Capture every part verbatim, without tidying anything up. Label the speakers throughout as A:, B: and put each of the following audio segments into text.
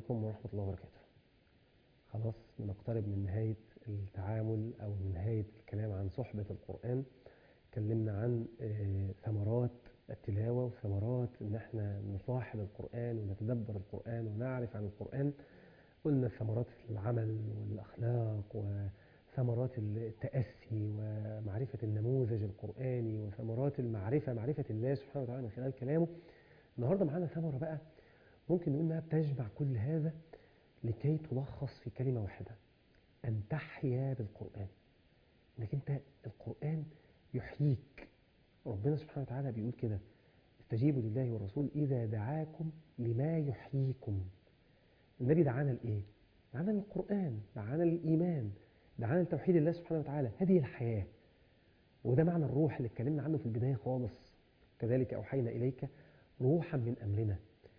A: عليكم ورحمة الله وبركاته. خلاص بنقترب من نهاية التعامل أو من نهاية الكلام عن صحبة القرآن. اتكلمنا عن آه، ثمرات التلاوة وثمرات إن احنا نصاحب القرآن ونتدبر القرآن ونعرف عن القرآن. قلنا ثمرات العمل والأخلاق وثمرات التأسي ومعرفة النموذج القرآني وثمرات المعرفة معرفة الله سبحانه وتعالى من خلال كلامه. النهاردة معانا ثمرة بقى ممكن نقول إنها بتجمع كل هذا لكي تلخص في كلمة واحدة: أن تحيا بالقرآن. إنك أنت القرآن يحييك. ربنا سبحانه وتعالى بيقول كده: استجيبوا لله والرسول إذا دعاكم لما يحييكم. النبي دعانا لإيه؟ دعانا للقرآن، دعانا للإيمان، دعانا لتوحيد الله سبحانه وتعالى. هذه الحياة، وده معنى الروح اللي اتكلمنا عنه في البداية خالص. كذلك أوحينا إليك روحا من أمرنا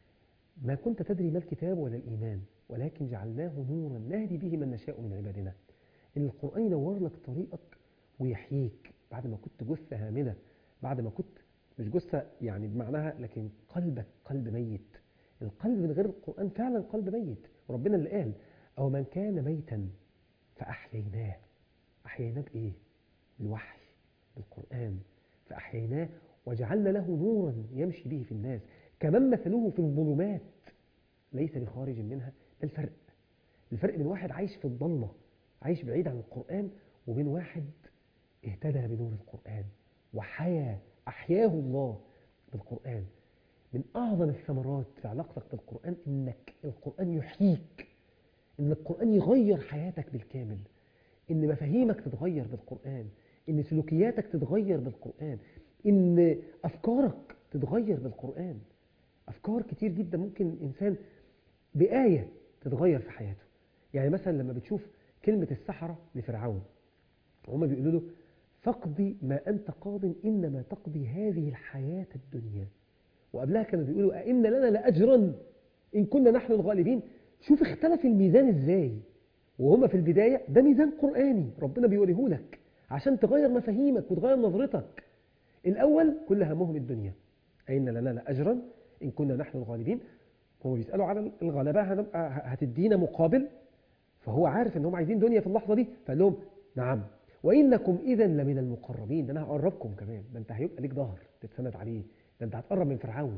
A: ما كنت تدري ما الكتاب ولا الإيمان ولكن جعلناه نورا نهدي به من نشاء من عبادنا. إن القرآن ينور لك طريقك ويحييك بعد ما كنت جثة هامدة، بعد ما كنت مش جثة يعني بمعناها، لكن قلبك قلب ميت. القلب من غير القرآن فعلا قلب ميت. وربنا اللي قال: أو من كان ميتا فأحييناه. أحييناه بإيه؟ بالوحي، بالقرآن. فأحييناه وجعلنا له نورا يمشي به في الناس كمن مثله في الظلمات ليس بخارج منها. ده الفرق. الفرق بين واحد عايش في الضلمة عايش بعيد عن القرآن وبين واحد اهتدى بنور القرآن وحيا أحياه الله بالقرآن. من أعظم الثمرات في علاقتك بالقرآن إنك القرآن يحييك، إن القرآن يغير حياتك بالكامل، إن مفاهيمك تتغير بالقرآن، إن سلوكياتك تتغير بالقرآن، إن أفكارك تتغير بالقرآن. أفكار كتير جدا ممكن الإنسان بآية تتغير في حياته. يعني مثلا لما بتشوف كلمة السحرة لفرعون وهم بيقولوا له: فاقضي ما أنت قاض إنما تقضي هذه الحياة الدنيا. وقبلها كانوا بيقولوا: أئن لنا لأجرا إن كنا نحن الغالبين. شوف اختلف الميزان إزاي. وهم في البداية ده ميزان قرآني ربنا بيوريه لك عشان تغير مفاهيمك وتغير نظرتك. الأول كل همهم الدنيا: أئن لنا لأجرا إن كنا نحن الغالبين. هم بيسألوا على الغلبة، هتدينا مقابل؟ فهو عارف ان هم عايزين دنيا في اللحظة دي، فقال لهم: نعم وإنكم إذا لمن المقربين. ده أنا هقربكم كمان، ده أنت هيبقى ليك ظهر تتسند عليه، ده أنت هتقرب من فرعون.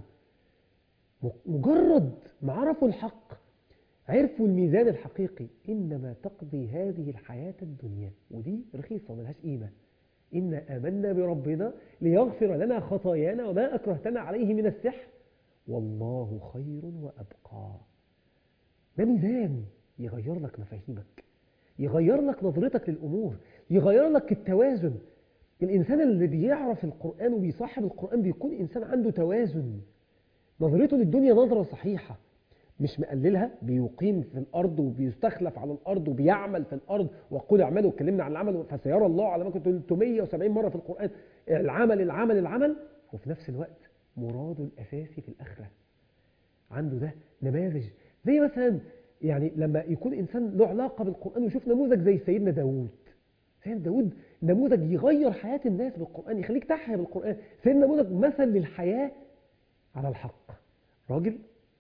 A: مجرد ما عرفوا الحق عرفوا الميزان الحقيقي: إنما تقضي هذه الحياة الدنيا، ودي رخيصة ملهاش قيمة. إنا آمنا بربنا ليغفر لنا خطايانا وما أكرهتنا عليه من السحر والله خير وأبقى. ده ميزان يغير لك مفاهيمك، يغير لك نظرتك للأمور، يغير لك التوازن. الإنسان اللي بيعرف القرآن وبيصاحب القرآن بيكون إنسان عنده توازن. نظرته للدنيا نظرة صحيحة، مش مقللها، بيقيم في الأرض وبيستخلف على الأرض وبيعمل في الأرض. وقل اعملوا، اتكلمنا عن العمل فسيرى الله على ما كنت ثلاثمائة وسبعين مرة في القرآن. العمل العمل العمل، وفي نفس الوقت مراده الأساسي في الآخرة. عنده ده نماذج زي مثلا يعني لما يكون إنسان له علاقة بالقرآن ويشوف نموذج زي سيدنا داود. سيدنا داود نموذج يغير حياة الناس بالقرآن، يخليك تحيا بالقرآن. سيدنا نموذج مثل للحياة على الحق. راجل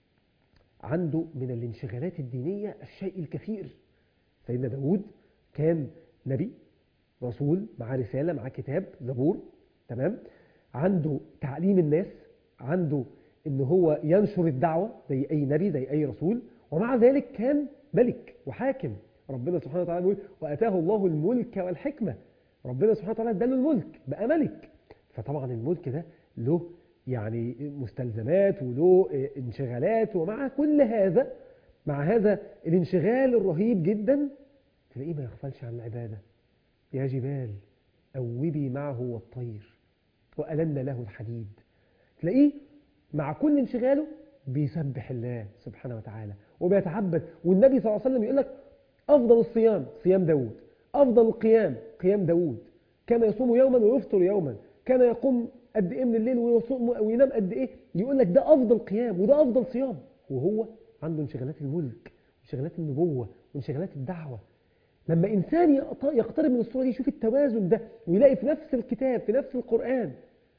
A: عنده من الانشغالات الدينية الشيء الكثير. سيدنا داود كان نبي رسول، مع رسالة، مع كتاب زبور، تمام. عنده تعليم الناس، عنده إن هو ينشر الدعوة زي أي نبي زي أي رسول، ومع ذلك كان ملك وحاكم. ربنا سبحانه وتعالى يقول: وآتاه الله الملك والحكمة. ربنا سبحانه وتعالى اداله الملك، بقى ملك. فطبعا الملك ده له يعني مستلزمات وله انشغالات، ومع كل هذا، مع هذا الانشغال الرهيب جدا، تلاقيه ما يغفلش عن العبادة. يا جبال أوبي معه والطير وألن له الحديد. تلاقيه مع كل انشغاله بيسبح الله سبحانه وتعالى وبيتعبد. والنبي صلى الله عليه وسلم يقول لك: أفضل الصيام صيام داود، أفضل القيام قيام داود، كان يصوم يوما ويفطر يوما، كان يقوم قد إيه من الليل ويصوم وينام قد إيه. يقول لك ده أفضل قيام وده أفضل صيام، وهو عنده انشغالات الملك وانشغالات النبوة وانشغالات الدعوة. لما إنسان يقترب من الصورة دي يشوف التوازن ده ويلاقي في نفس الكتاب في نفس القرآن: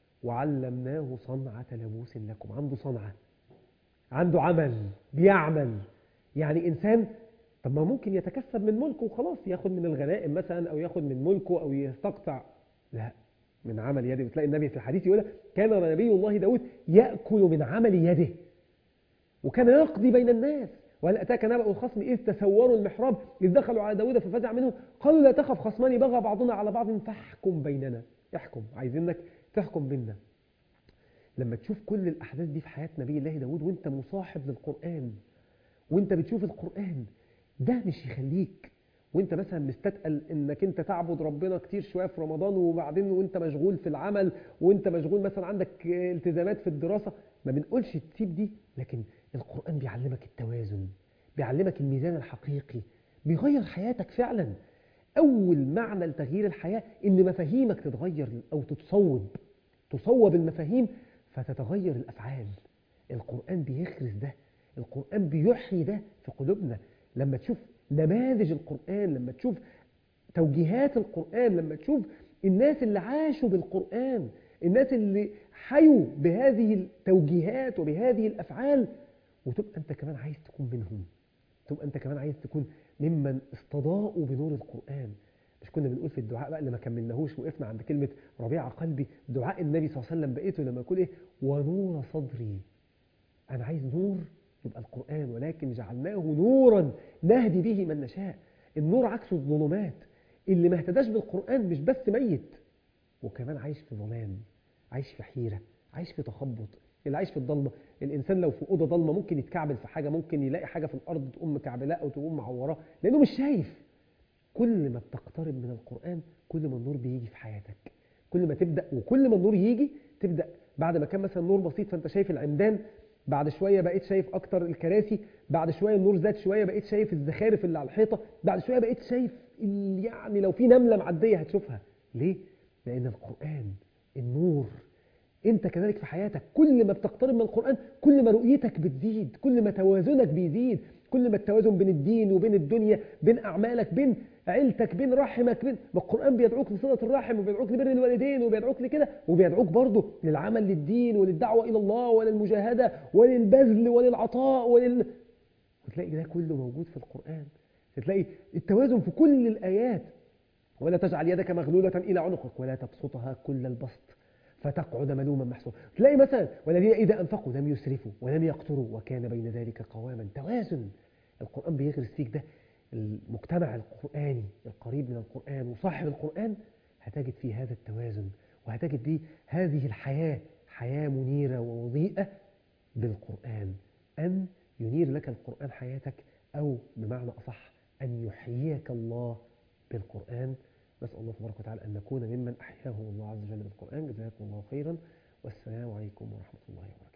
A: وعلمناه صنعة لبوس لكم. عنده صنعة، عنده عمل، بيعمل، يعني إنسان طب ما ممكن يتكسب من ملكه وخلاص، ياخد من الغنائم مثلا أو ياخد من ملكه أو يستقطع، لا، من عمل يده. بتلاقي النبي في الحديث يقول كان نبي الله داود يأكل من عمل يده وكان يقضي بين الناس. وهل أتاك نبأ الخصم إذ تسوروا المحراب إذ دخلوا على داود ففزع منهم قالوا لا تخف خصمان بغى بعضنا على بعض فاحكم بيننا. احكم، عايزينك تحكم بيننا. لما تشوف كل الأحداث دي في حياة نبي الله داود وانت مصاحب للقرآن وانت بتشوف القرآن، ده مش يخليك وانت مثلا مستثقل انك انت تعبد ربنا كتير شوية في رمضان وبعدين وانت مشغول في العمل وانت مشغول مثلا عندك التزامات في الدراسة، ما بنقولش تسيب دي، لكن القرآن بيعلمك التوازن، بيعلمك الميزان الحقيقي، بيغير حياتك فعلا. أول معنى لتغيير الحياة إن مفاهيمك تتغير أو تتصوب تصوب المفاهيم فتتغير الأفعال. القرآن بيخرس ده، القرآن بيحيي ده في قلوبنا. لما تشوف نماذج القرآن، لما تشوف توجيهات القرآن، لما تشوف الناس اللي عاشوا بالقرآن، الناس اللي حيوا بهذه التوجيهات وبهذه الأفعال، وتبقى أنت كمان عايز تكون منهم، تبقى أنت كمان عايز تكون ممن استضاءوا بنور القرآن. مش كنا بنقول في الدعاء بقى اللي ما كملناهوش وقفنا عند كلمة ربيع قلبي، دعاء النبي صلى الله عليه وسلم بقيته لما يقول إيه ونور صدري. أنا عايز نور يبقى القرآن، ولكن جعلناه نورا نهدي به من نشاء. النور عكسه الظلمات. اللي ما اهتداش بالقرآن مش بس ميت، وكمان عايش في ظلام، عايش في حيرة، عايش في تخبط. اللي عايش في الضلمة، الإنسان لو في أوضة ضلمة ممكن يتكعبل في حاجة، ممكن يلاقي حاجة في الأرض تقوم مكعبلاه أو تقوم معوراه لأنه مش شايف. كل ما بتقترب من القرآن كل ما النور بيجي في حياتك، كل ما تبدأ وكل ما النور يجي تبدأ. بعد ما كان مثلا نور بسيط فأنت شايف العمدان، بعد شوية بقيت شايف أكتر الكراسي، بعد شوية النور زاد شوية بقيت شايف الزخارف اللي على الحيطة، بعد شوية بقيت شايف يعني لو في نملة معدية هتشوفها. ليه؟ لأن القرآن النور. انت كذلك في حياتك كل ما بتقترب من القرآن كل ما رؤيتك بتزيد، كل ما توازنك بيزيد، كل ما التوازن بين الدين وبين الدنيا، بين أعمالك، بين عيلتك، بين رحمك، بين ما القرآن بيدعوك لصلة الرحم وبيدعوك لبر الوالدين وبيدعوك لكده، وبيدعوك برضه للعمل للدين وللدعوة إلى الله وللمجاهدة وللبذل وللعطاء ولل... وتلاقي ده كله موجود في القرآن. تلاقي التوازن في كل الآيات. ولا تجعل يدك مغلولة إلى عنقك ولا تبسطها كل البسط فتقعد ملوما محسورا. تلاقي مثلا والذين إذا أنفقوا لم يسرفوا ولم يقتروا وكان بين ذلك قواما. توازن. القرآن بيغرس فيك ده. المجتمع القرآني القريب من القرآن وصاحب القرآن هتجد فيه هذا التوازن، وهتجد فيه هذه الحياة، حياة منيرة ووضيئة بالقرآن. أن ينير لك القرآن حياتك، أو بمعنى أصح أن يحييك الله بالقرآن. نسأل الله تبارك وتعالى أن نكون ممن أحياه الله عز وجل بالقرآن. جزاكم الله خيرا، والسلام عليكم ورحمة الله وبركاته.